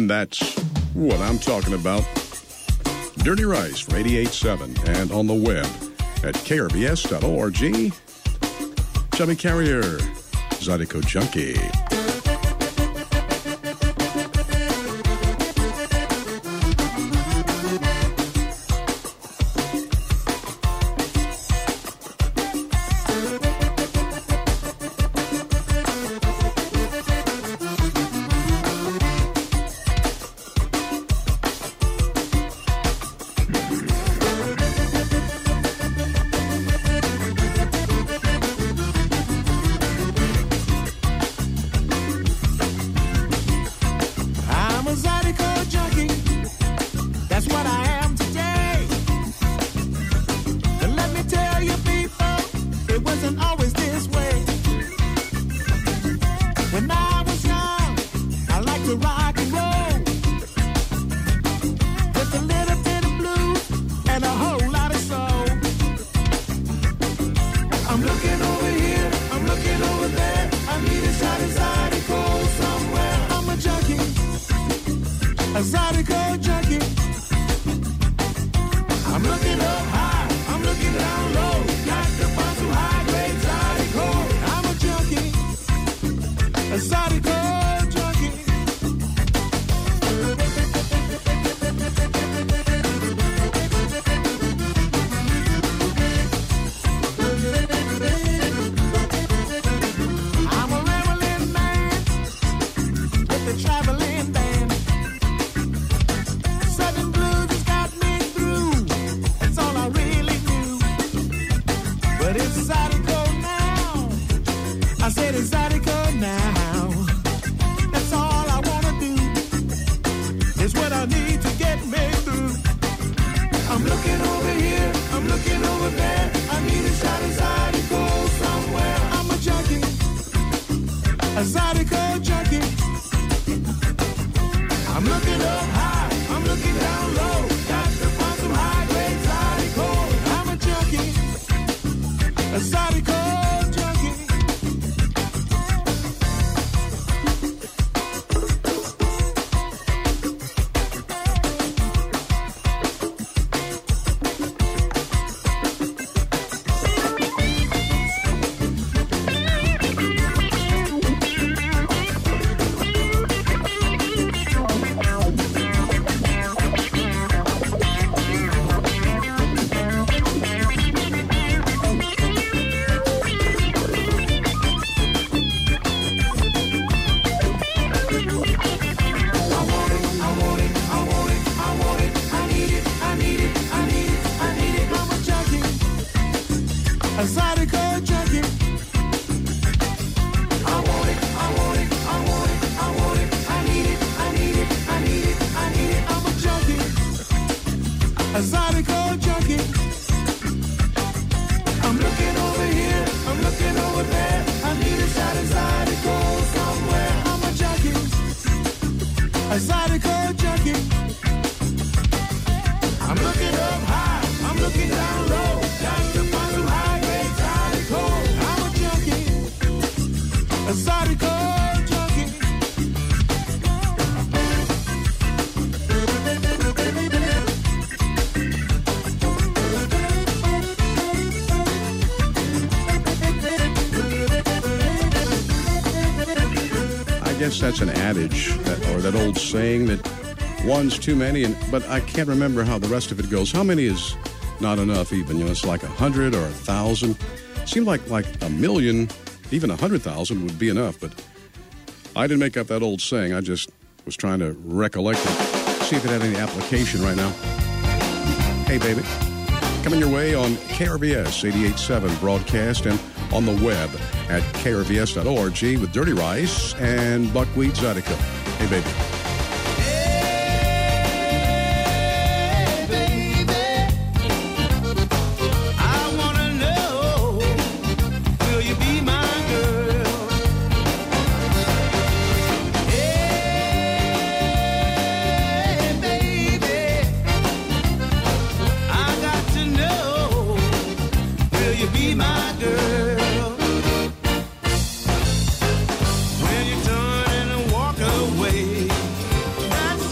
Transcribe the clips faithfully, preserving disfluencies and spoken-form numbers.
And that's what I'm talking about. Dirty Rice from eighty-eight point seven and on the web at K R V S dot org. Chubby Carrier, Zydeco Junkie. That's an adage, that, or that old saying that one's too many, and but I can't remember how the rest of it goes. How many is not enough even? You know, it's like a hundred or a thousand. It seemed like like a million, even a hundred thousand would be enough, but I didn't make up that old saying. I just was trying to recollect it, see if it had any application right now. Hey, baby. Coming your way on K R V S eighty-eight point seven broadcast and on the web at K R V S dot org with Dirty Rice and Buckwheat Zydeco. Hey, baby. Hey, baby, I wanna know, will you be my girl? Hey, baby, I got to know, will you be my girl? When you turn and walk away, that's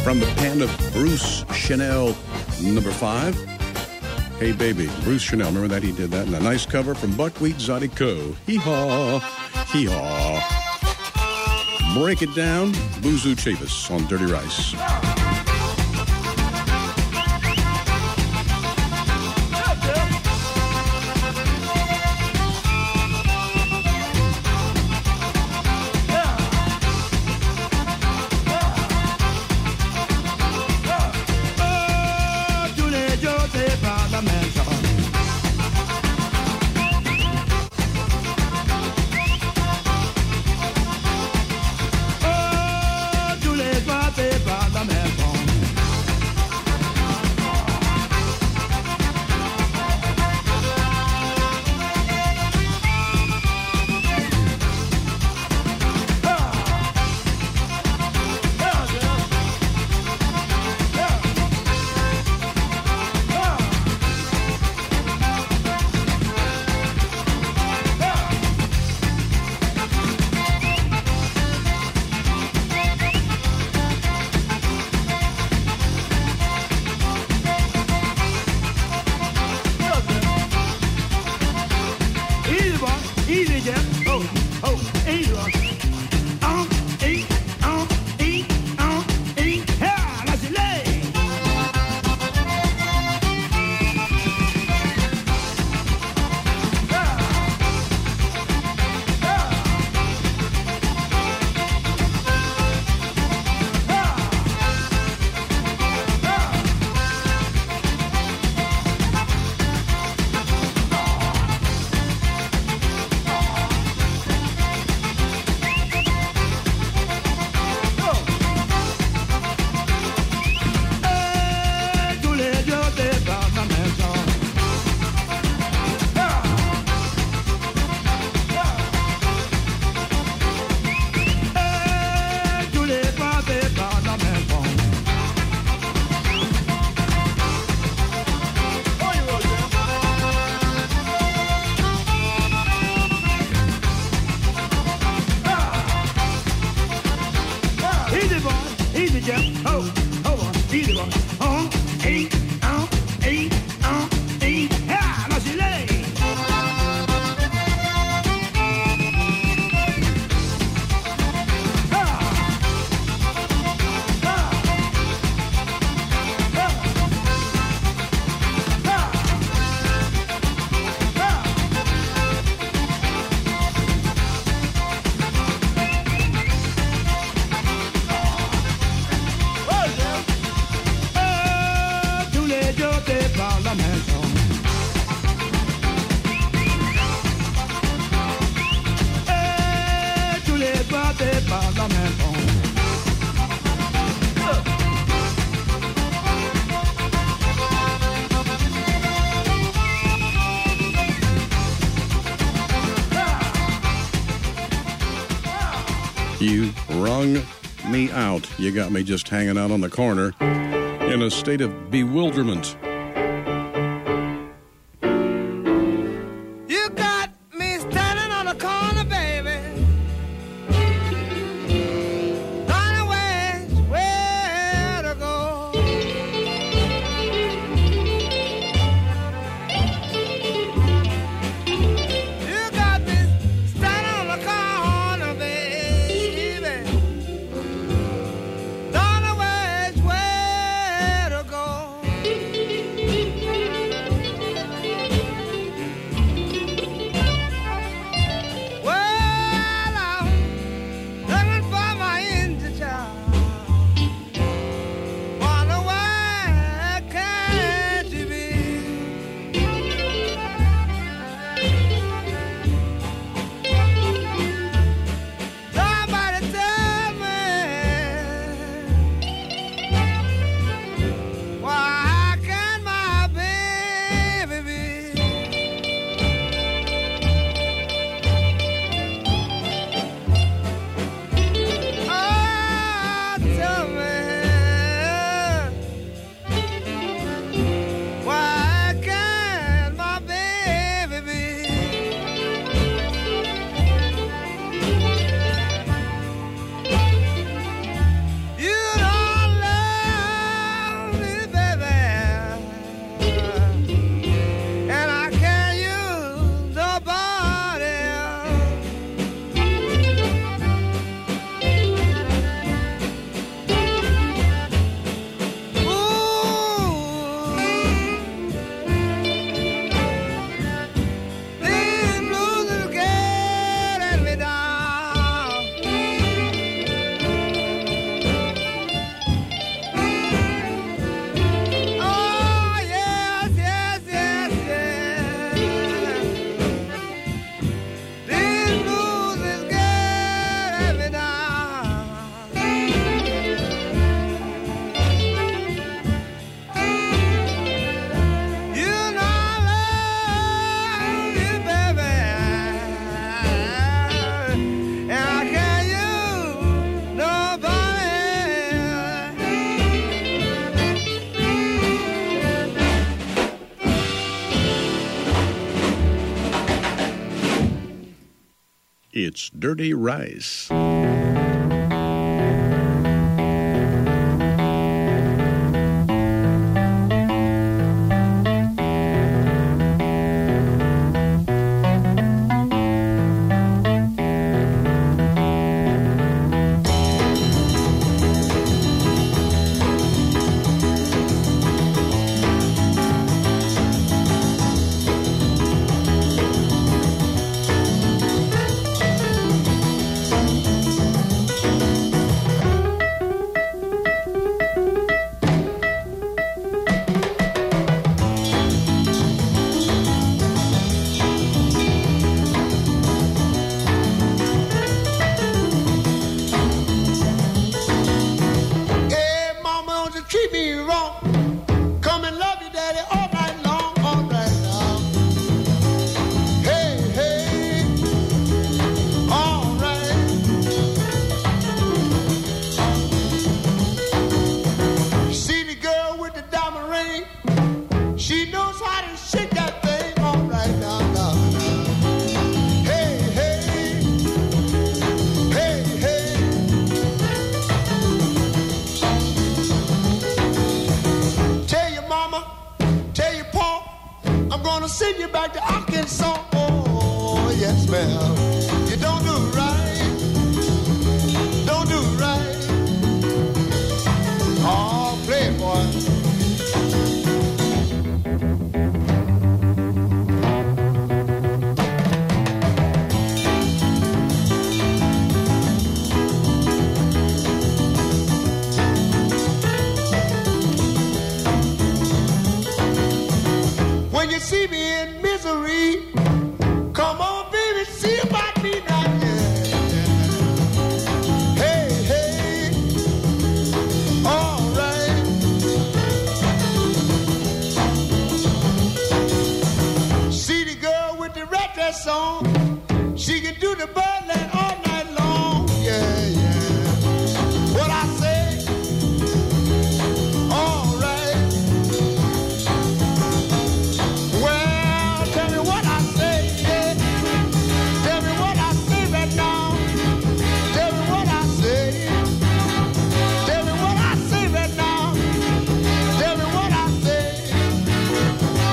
From the pen of Bruce Chanel, number five. Hey Baby, Bruce Chanel. Remember that? He did that. And a nice cover from Buckwheat Zydeco. Hee-haw, hee-haw. Break It Down, Boozoo Chavis on Dirty Rice. You wrung me out. You got me just hanging out on the corner in a state of bewilderment. You got me standing on the corner, baby. Don't know where, where to go. You got me standing on the corner, baby. Don't know where, where to go. It's Dirty Rice.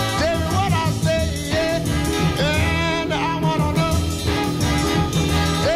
Yeah.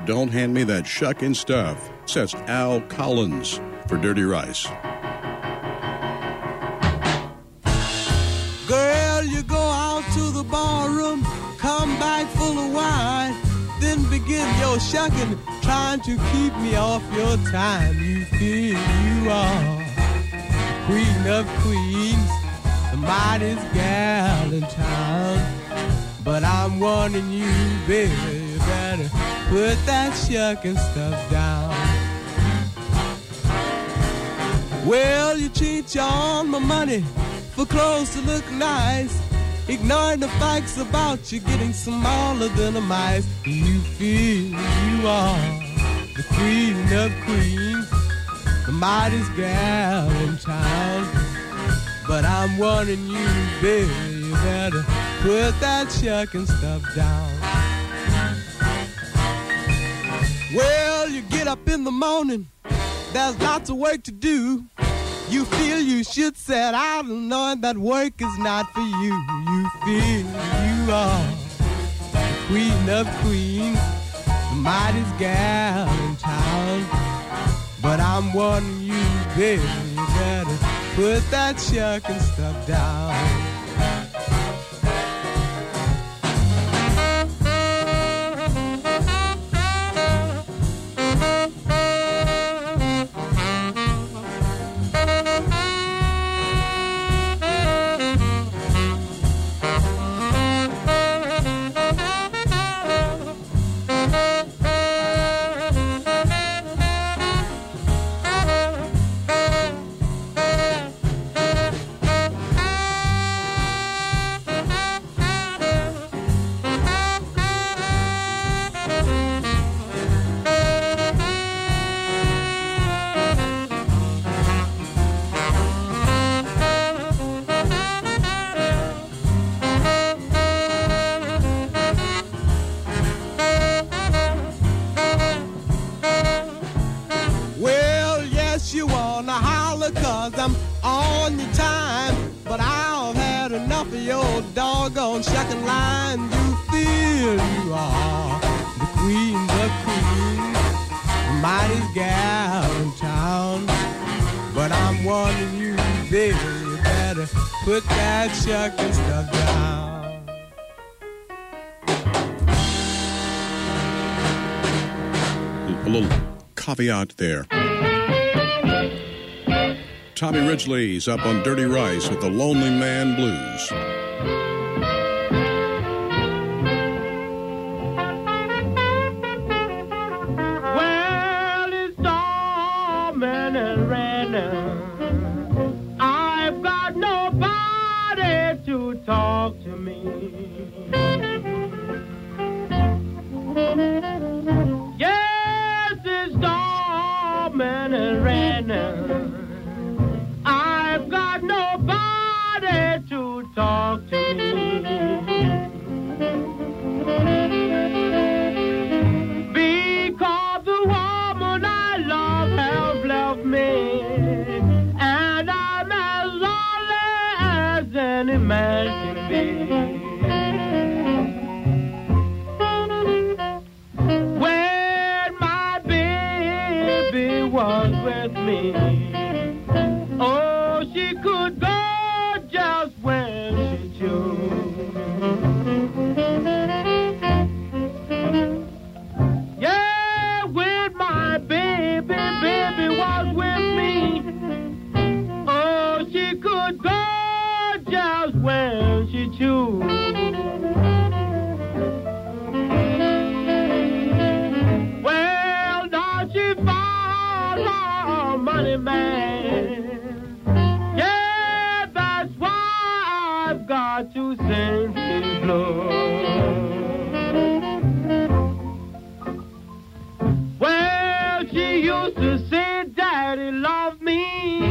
Don't hand me that shucking stuff, says Al Collins for Dirty Rice. Girl, you go out to the barroom, come back full of wine, then begin your shucking, trying to keep me off your time. You feel you are queen of queens, the mightiest gal in town. But I'm warning you, baby, you better put that shucking stuff down. Well, you cheat you on my money for clothes to look nice, ignoring the facts about you getting smaller than a mice. You feel you are the queen of queens, the mightiest gal in town. But I'm warning you, baby, you better put that shucking stuff down. Well, you get up in the morning, there's lots of work to do. You feel you should set out and knowing that work is not for you. You feel you are the queen of queens, the mightiest gal in town. But I'm warning you, baby, you better put that shucking stuff down. Shucking line, you feel you are the queen of queens, the mightiest gal in town. But I'm warning you, baby, you better put that shucking stuff down. A little caveat there. Tommy Ridgely's up on Dirty Rice with the Lonely Man Blues. Talk to me. Yes, it's storming and raining. I've got nobody to talk to me. Because the woman I love has left me, and I'm as lonely as any man can be. When my baby was with me, oh, she could go just when she chose. Yeah, when my baby, baby was with me, oh, she could go just when she chose. Well, now she found her money man. Yeah, that's why I've got to sing his blues. Well, she used to say, Daddy, love me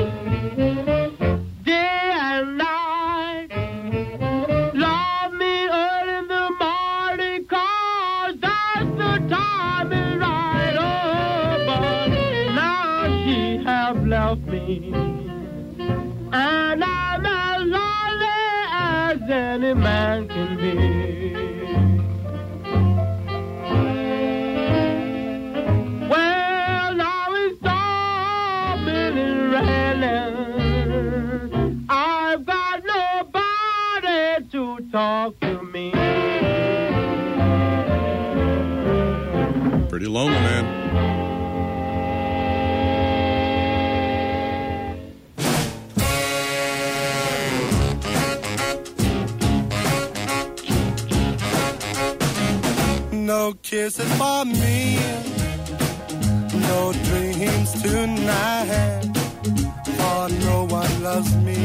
day and night. Love me early in the morning, 'cause that's the time is right. Oh, but now she have left me, and I'm as lonely as any man can be. talk to me. Pretty lonely, man. No kisses for me, no dreams tonight, for no one loves me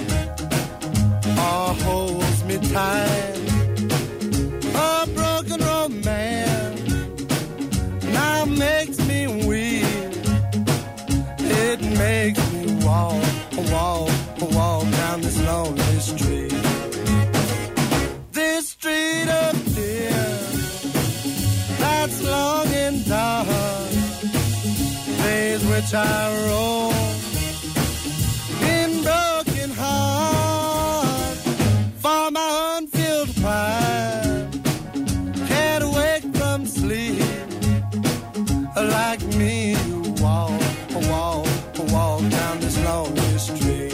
or holds me tight. A broken romance now makes me weak. It makes me walk, walk, walk down this lonely street. This street of tears that's long and dark, days which I roam in broken heart, for my unfilled pride can't wake from sleep. Like me, you walk, walk, walk down this lonely street.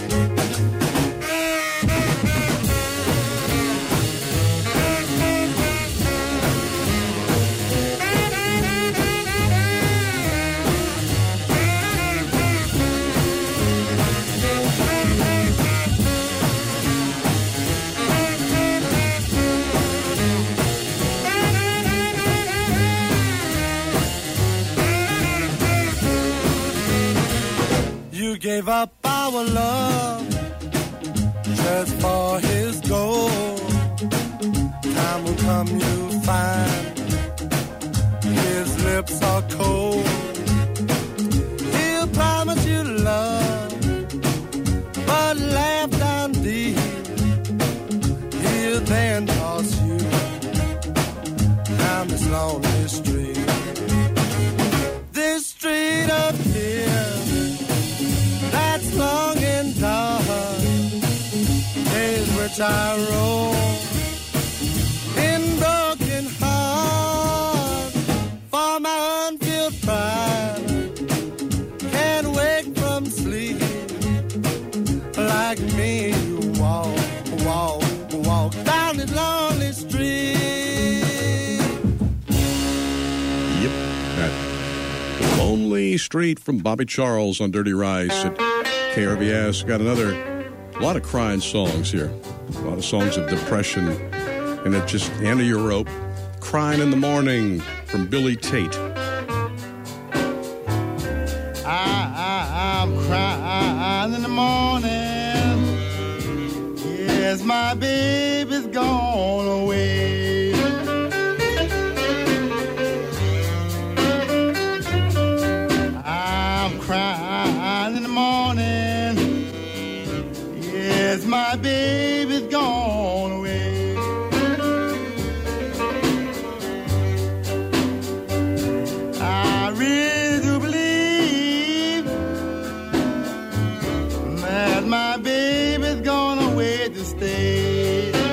You gave up our love just for his gold. Time will come, you'll find his lips are cold. He'll promise you love, but laugh down deep. He'll then toss you down this lonely street. This street of tears that's long and dark, days which I roam in broken heart, for my unfilled pride can't wake from sleep. Like me, you walk, walk, walk down this lonely street. Yep, that Lonely Street from Bobby Charles on Dirty Rice at K R V S. Got another, a lot of crying songs here. A lot of songs of depression. And it just, end of your rope. Crying in the Morning from Billy Tate. I, I, I'm crying in the morning. Yes, my baby's gone away. I'm crying in the morning. Yes, my baby's gone away. I really do believe that my baby's gone away to stay.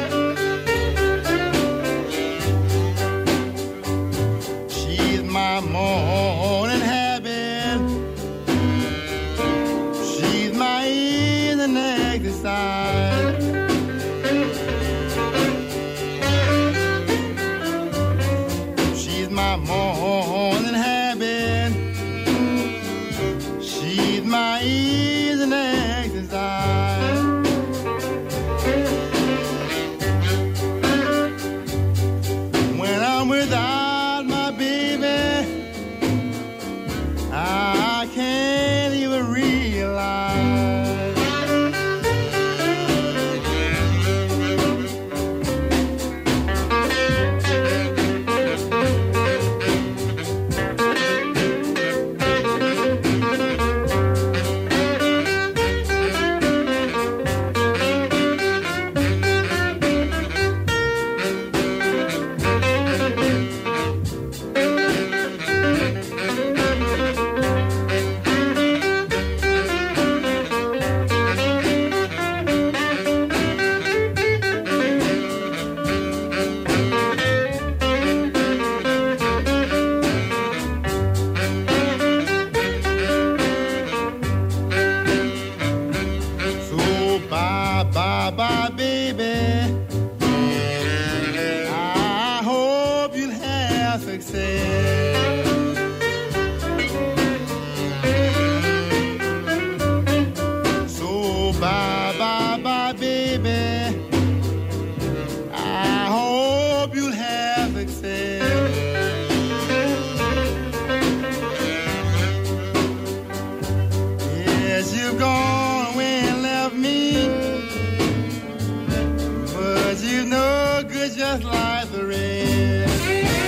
just like the rest.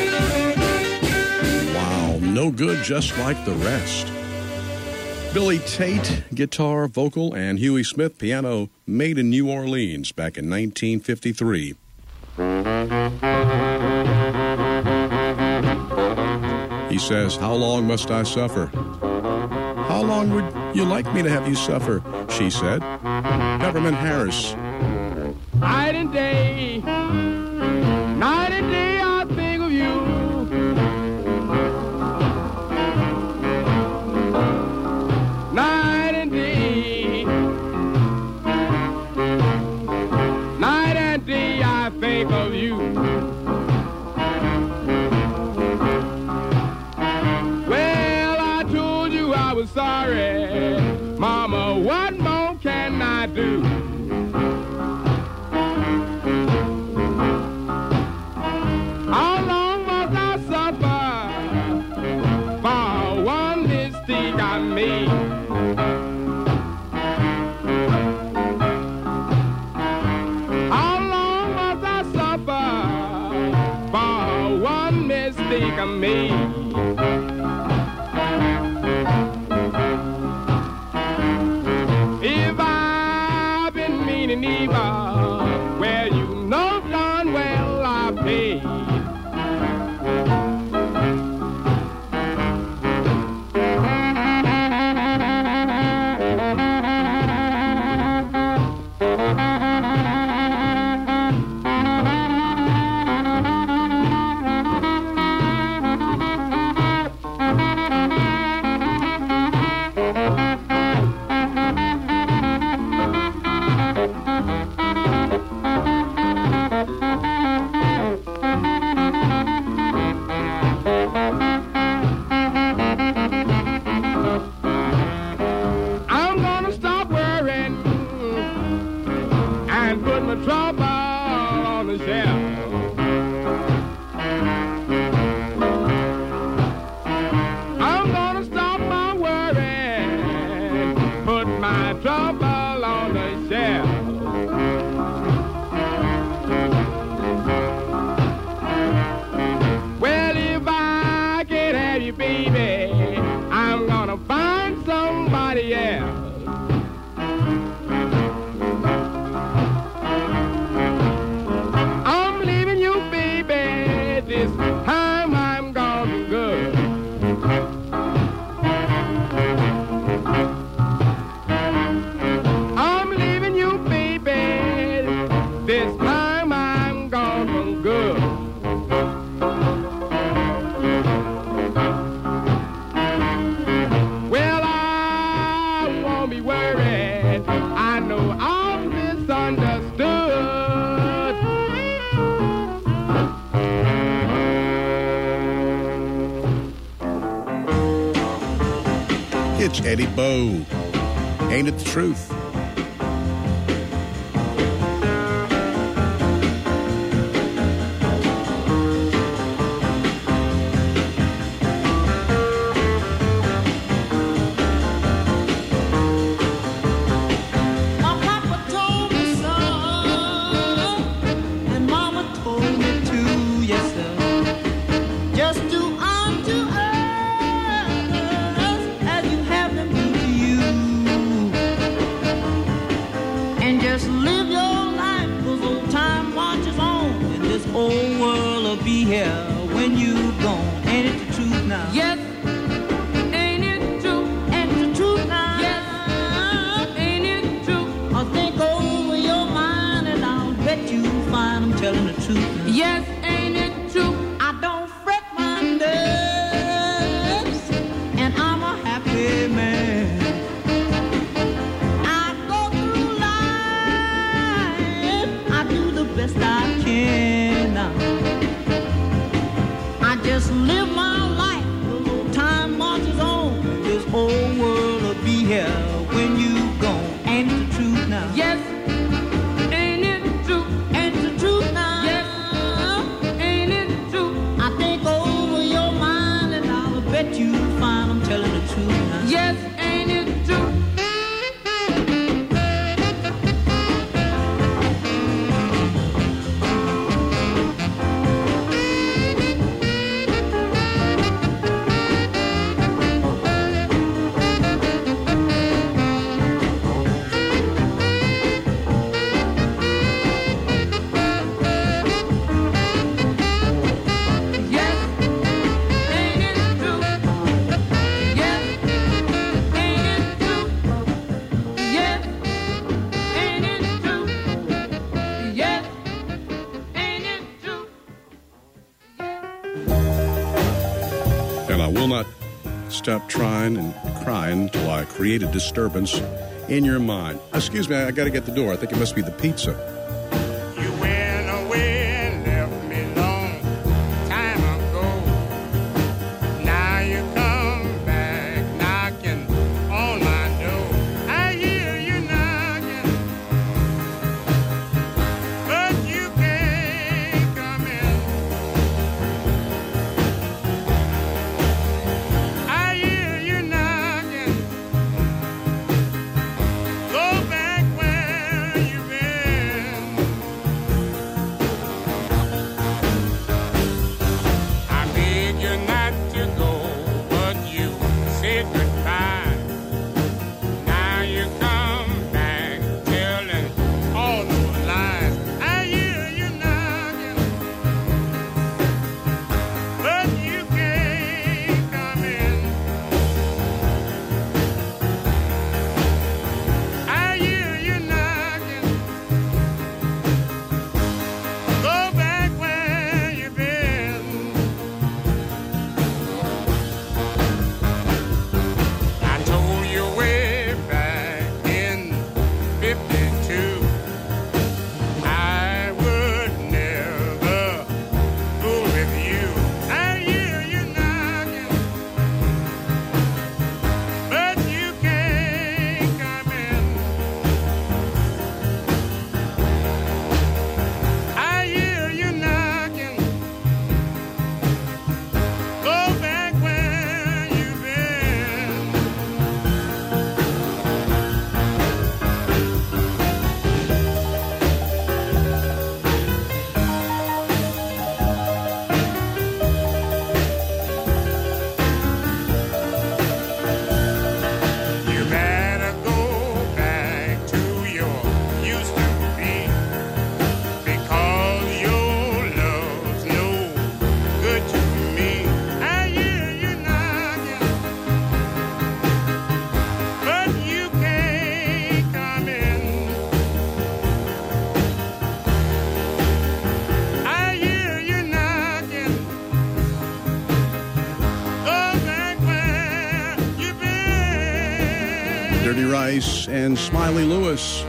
Wow, no good just like the rest. Billy Tate, guitar, vocal, and Huey Smith, piano, made in New Orleans back in nineteen fifty-three. He says, "How long must I suffer? How long would you like me to have you suffer?" She said. Government Harris. Night and day, night and day I think of you. Night and day, night and day I think of you. Well, I told you I was sorry, Mama, what more can I do? How long must I suffer for one mistake I made? How long must I suffer for one mistake I made? If I've been mean and evil, well, you know darn well I paid. I'm gonna stop worrying and put my trouble on the shelf. I'm gonna stop my worrying, put my trouble on the shelf. Well, if I can't have you, baby, I'm gonna find somebody else. I'm leaving you, baby, this time I'm gonna be good. I'm leaving you, baby, this time I'm gonna be good. Well, I won't be worried. I know I'm misunderstood. It's Eddie Bow. Ain't it the truth? My papa told me so, and mama told me too, yes sir. Just do unto others as you have them do to you. And just live your life, 'cause old time marches on, and this old world will be here when you gone. Ain't it the truth now? Yes, ain't it true? Ain't it the truth now? Yes, ain't it true? Or think over your mind, and I'll bet you find I'm telling the truth now. Yes, ain't it true? I don't fret my nerves, and I'm a happy man. I go through life, I do the best I can now. I just live my life, 'cause old time marches on. This old world will be here when you gone. Ain't it the truth now? Yes, ain't it true? Ain't it the truth now? Yes, And I will not stop trying and crying till I create a disturbance in your mind. Excuse me, I got to get the door. I think it must be the pizza. You went away and left me long time ago. Now you come back knocking on my door. I hear you knocking, but you can't come in. I hear you knocking. Go back where you've been. I beg you not to go, but you said goodbye. Now you come back telling all those lies. I hear you knocking, but you can't come in. I hear you knocking. Go back where you've been. I told you way back in fifty-two I would never fool with you. I hear you knocking, but you can't come in. I hear you knocking. Go back where you've been. You better go back to your used to be, because your love's no good to me. I hear you knocking, but you can't come in. I hear you knocking. Go back where you've been. Dirty Rice and Smiley Lewis.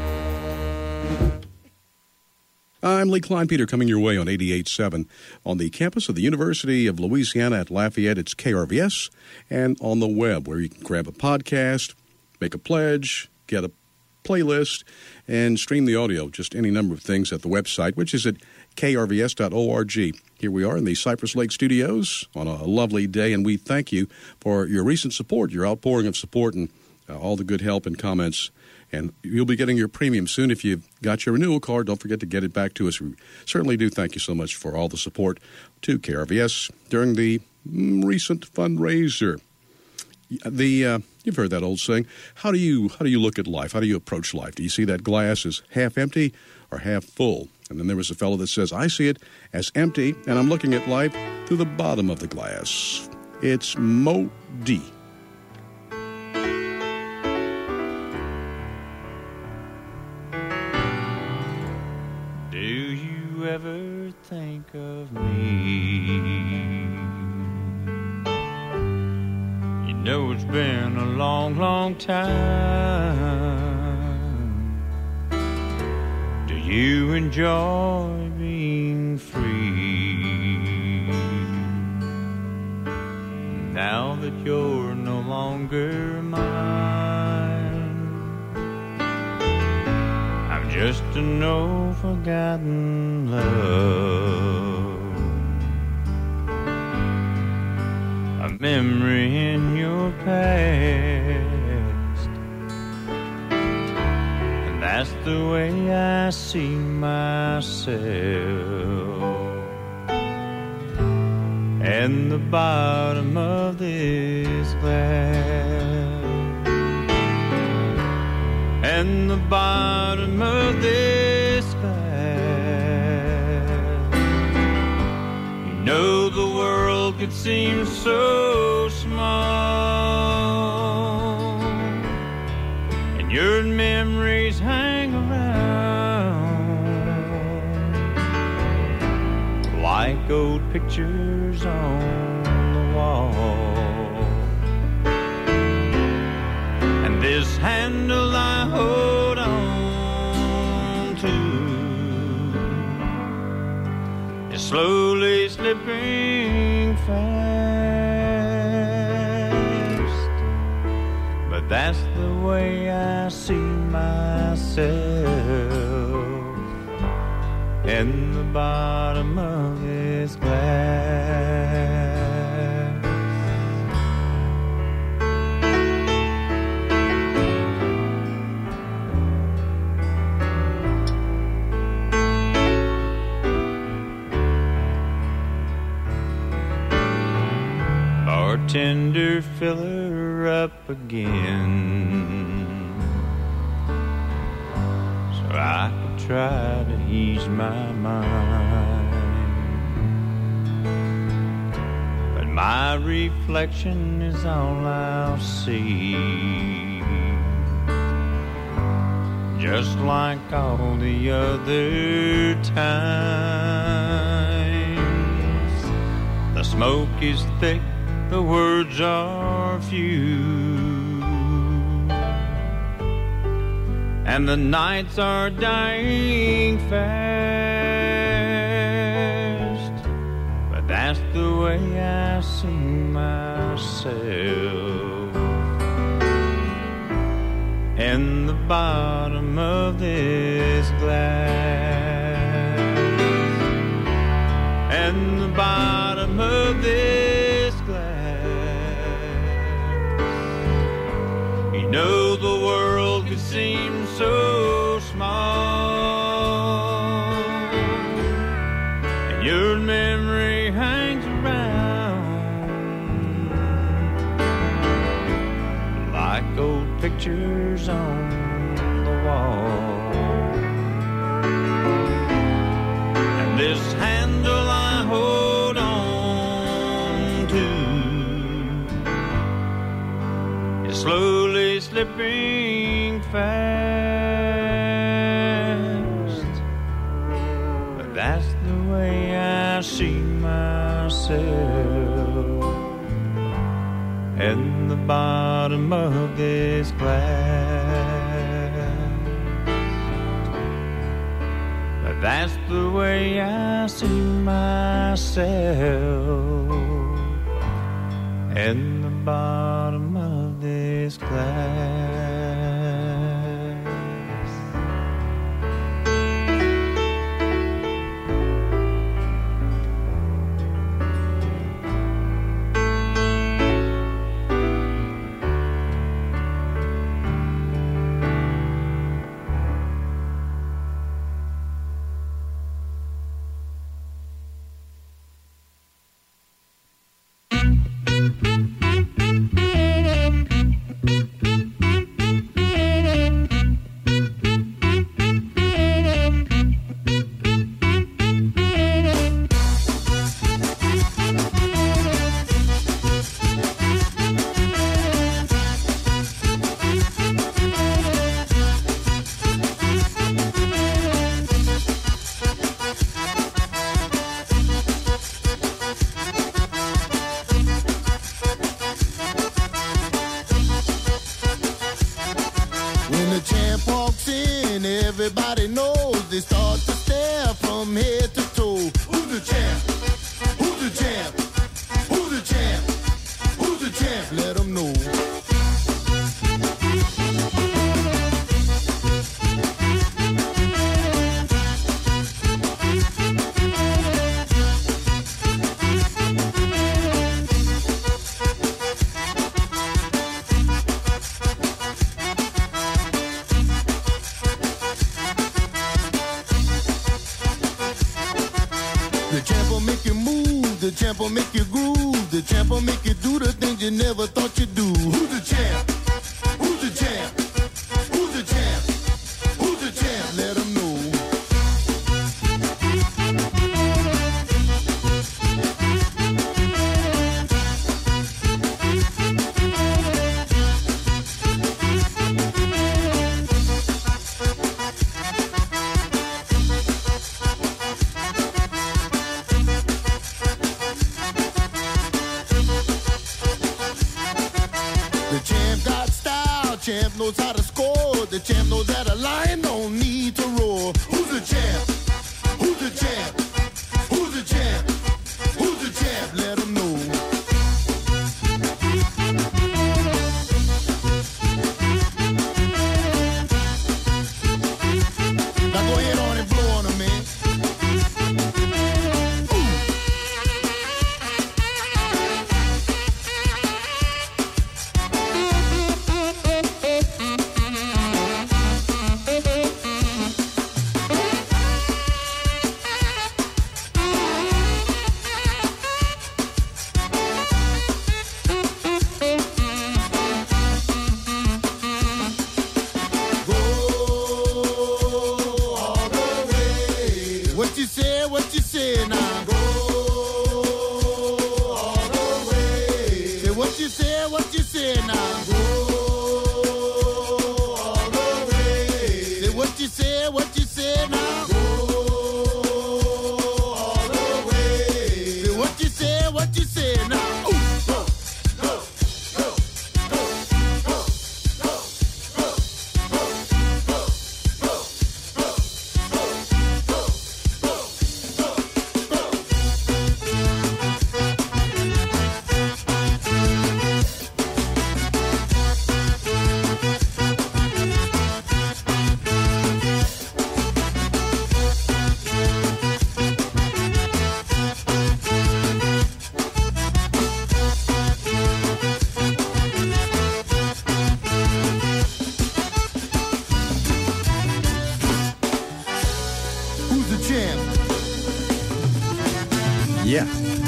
I'm Lee Klein Peter, coming your way on eighty-eight point seven on the campus of the University of Louisiana at Lafayette. It's K R V S, and on the web, where you can grab a podcast, make a pledge, get a playlist, and stream the audio. Just any number of things at the website, which is at k r v s dot org. Here we are in the Cypress Lake Studios on a lovely day, and we thank you for your recent support, your outpouring of support, and uh, all the good help and comments. And you'll be getting your premium soon. If you've got your renewal card, don't forget to get it back to us. We certainly do thank you so much for all the support to K R V S during the mm, recent fundraiser. The uh, you've heard that old saying. How do you how do you look at life? How do you approach life? Do you see that glass as half empty or half full? And then there was a fellow that says, I see it as empty, and I'm looking at life through the bottom of the glass. It's Mo D. Do you ever think of me? You know it's been a long, long time. Do you enjoy being free? Now that you're no longer mine, I'm just an old forgotten love, a memory in your past, and that's the way I see myself. And the bottom of this glass, and the bottom of this glass, you know the world could seem so small, and your memories hang around like old pictures on the wall. And this handle I hold on to is slowly slipping fast. But that's the way I see myself in the bottom of this glass. Bartender, fill her up again, so I could try to ease my mind. But my reflection is all I'll see, just like all the other times. The smoke is thick, the words are few, and the nights are dying fast. But that's the way I see myself in the bottom of this glass, in the bottom of this glass. You know the world could seem so small, and your memory hangs around like old pictures on the wall. And this handle I hold on to is slowly slipping fast. But that's the way I see myself in the bottom of this glass. But that's the way I see myself in the bottom of this glass. Everybody knows they start to stare from head to toe. Who's the champ? Who's the champ? Who's the champ? Who's the champ? Let them know. The champ will make you move, the champ will make you groove, the champ will make you do the things you never thought you'd do. Who's the champ? Who's the champ? Who's the champ? Who's the champ? Let them know. champ knows how to score. The champ knows that a lion don't need to roar. Who's the champ? Who's the champ? Who's the champ? Who's the champ? Let him know. Now go ahead on and blow on him, man. Yeah.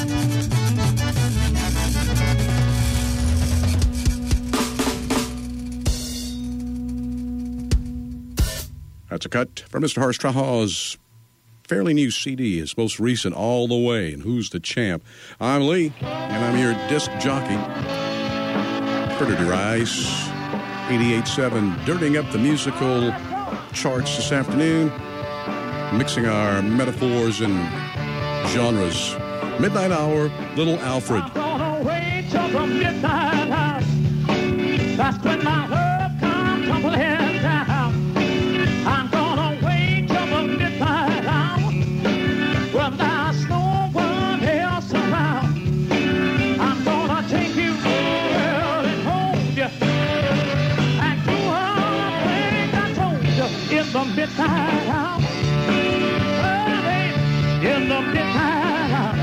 That's a cut from Mister Horace Trahaw's fairly new C D, his most recent, All the Way, and Who's the Champ? I'm Lee, and I'm your disc jockey, Predator Rice, eighty-eight point seven, dirtying up the musical charts this afternoon, mixing our metaphors and genres. Midnight Hour, Little Alfred. I'm gonna wait till the midnight hour. That's when my love comes tumbling down. I'm gonna wait till the midnight hour when there's no one else around. I'm gonna take you girl and hold you and do all the things I told you in the midnight hour. Oh, baby, in the midnight hour.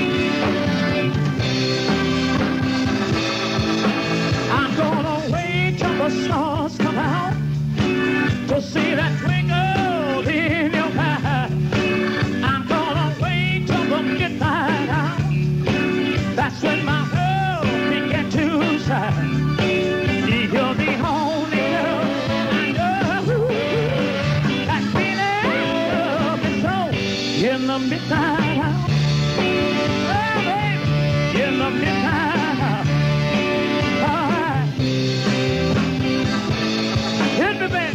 I'm gonna wait till the stars come out to see that twinkle in your eye. I'm gonna wait till the midnight hour. That's when my love began to shine. You're the only girl I know that feeling love is so in the midnight hour. Oh, baby, in the midnight hour. Hit me, baby.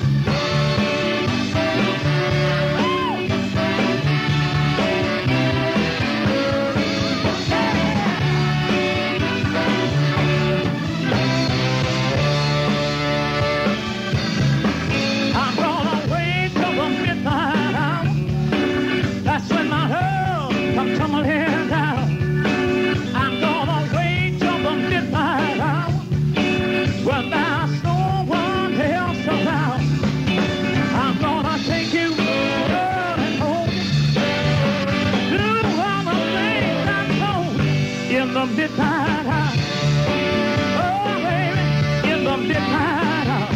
I'm gonna wait till the midnight hour. That's when my love comes tumbling down. I'm gonna wait till the midnight hour when there's no one else around. I'm gonna take you girl and hold you, do all the things I told you in the midnight hour. Oh, baby, in the midnight hour.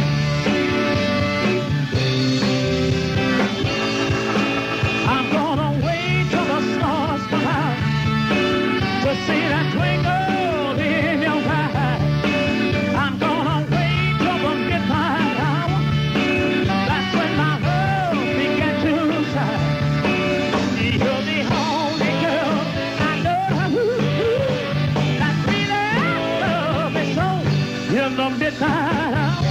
I'm gonna wait till the stars come out to see that twinkle in your eye. I'm gonna wait till the midnight hour. That's when my love began to shine. You're the only girl I know that really love me so in the midnight hour.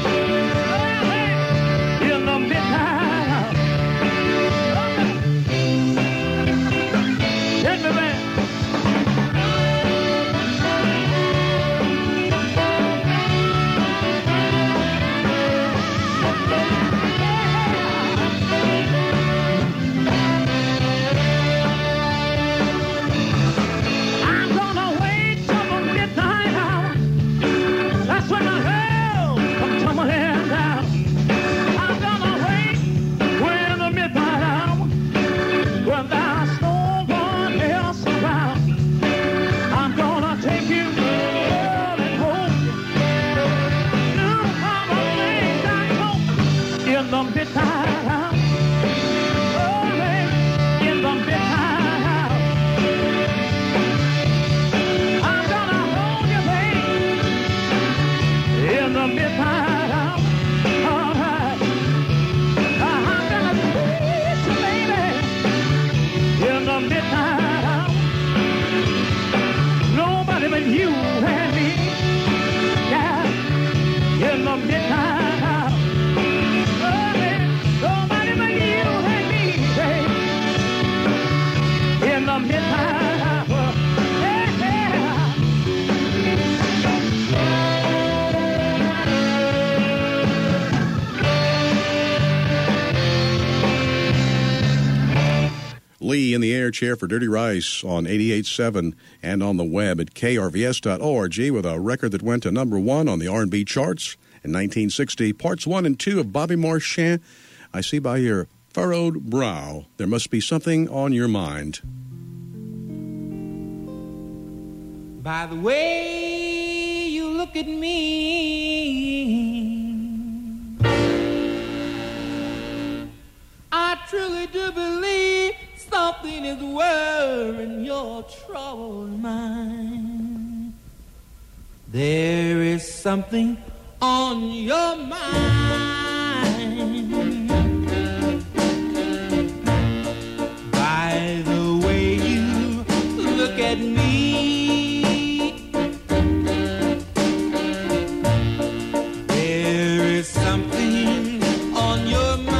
In the midnight hour. Hit me, man. midnight hour. Nobody but you and me. Yeah, in the midnight hour. Oh, yeah. Nobody but you and me, baby. In the midnight hour. Yeah, yeah. Lee in the air chair for Dirty Rice on eighty-eight point seven and on the web at k r v s dot org with a record that went to number one on the R and B charts in nineteen sixty. Parts one and two of Bobby Marchand. I see by your furrowed brow there must be something on your mind. By the way you look at me, I truly do believe something is worrying your troubled mind. There is something on your mind. By the way you look at me, there is something on your mind.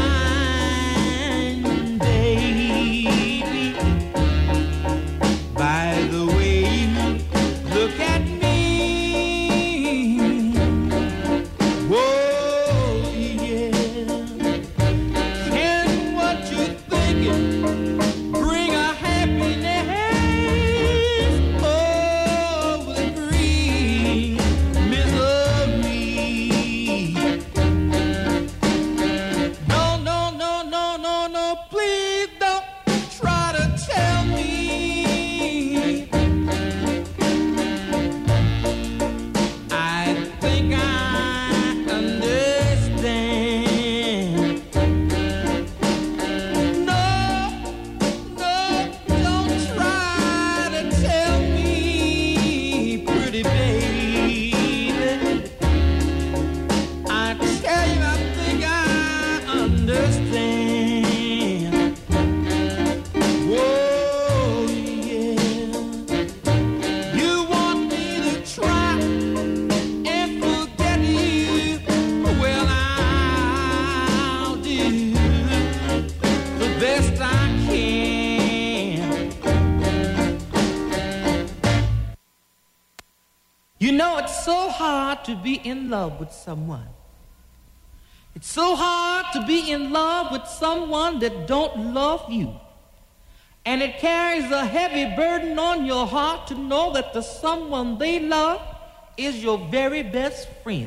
To be in love with someone. It's so hard to be in love with someone that don't love you. And it carries a heavy burden on your heart to know that the someone they love is your very best friend.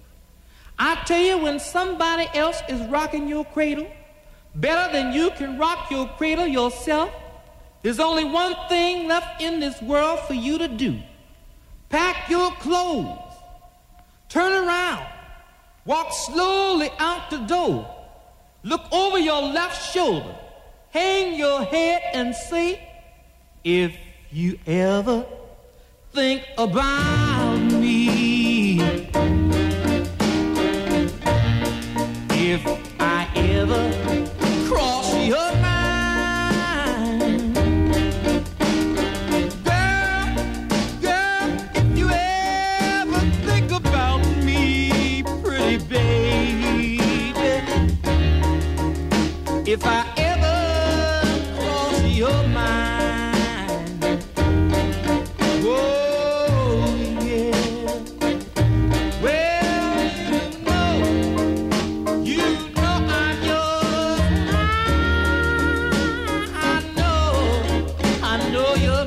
I tell you, when somebody else is rocking your cradle better than you can rock your cradle yourself, there's only one thing left in this world for you to do. Pack your clothes. Turn around, walk slowly out the door, look over your left shoulder, hang your head and say, if you ever think about me, if I ever cross your mind, if I ever cross your mind, oh yeah. Well, you know, you know I'm yours. I know, I know you're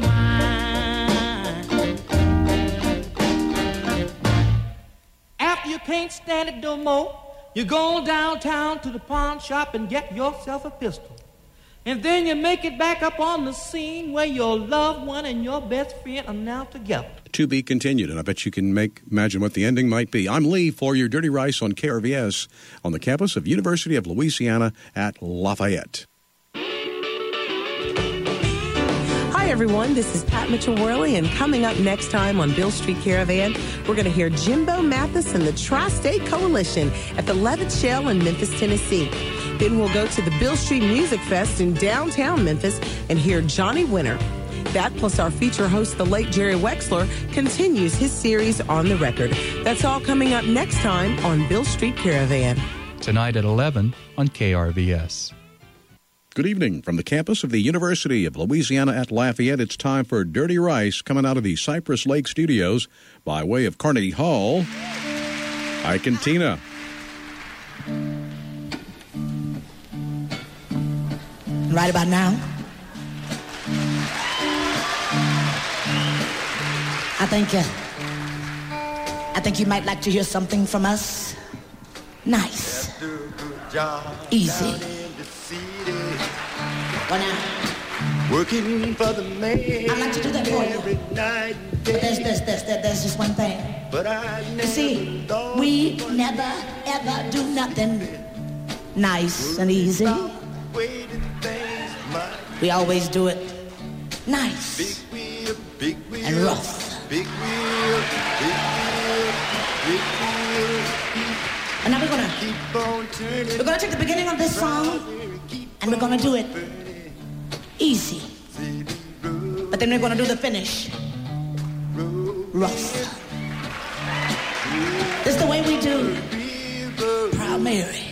mine. After you can't stand it no more, you go downtown to the pawn shop and get yourself a pistol. And then you make it back up on the scene where your loved one and your best friend are now together. To be continued, and I bet you can make imagine what the ending might be. I'm Lee for your Dirty Rice on K R V S on the campus of University of Louisiana at Lafayette. Hi, everyone. This is Pat Mitchell-Worley, and coming up next time on Bill Street Caravan, we're going to hear Jimbo Mathis and the Tri-State Coalition at the Levitt Shell in Memphis, Tennessee. Then we'll go to the Bill Street Music Fest in downtown Memphis and hear Johnny Winter. That plus our feature host, the late Jerry Wexler, continues his series On the Record. That's all coming up next time on Bill Street Caravan. Tonight at eleven on K R V S. Good evening from the campus of the University of Louisiana at Lafayette. It's time for Dirty Rice coming out of the Cypress Lake Studios by way of Carnegie Hall. Ike and Tina. Right about now, I think uh, I think you might like to hear something from us. Nice, easy. Well now, Working for the man. I'd like to do that for you. Every night and But there's, day. there's, there's, there's just one thing. But I You never see, thought we never ever do nothing nice and easy. the way that things might We always do it nice big wheel, big wheel, and rough. big wheel, big wheel, big wheel. And now we're gonna Keep on turning. we're gonna take the beginning of this song and we're gonna do it easy. But then we're gonna do the finish rough. This is the way we do Proud Mary.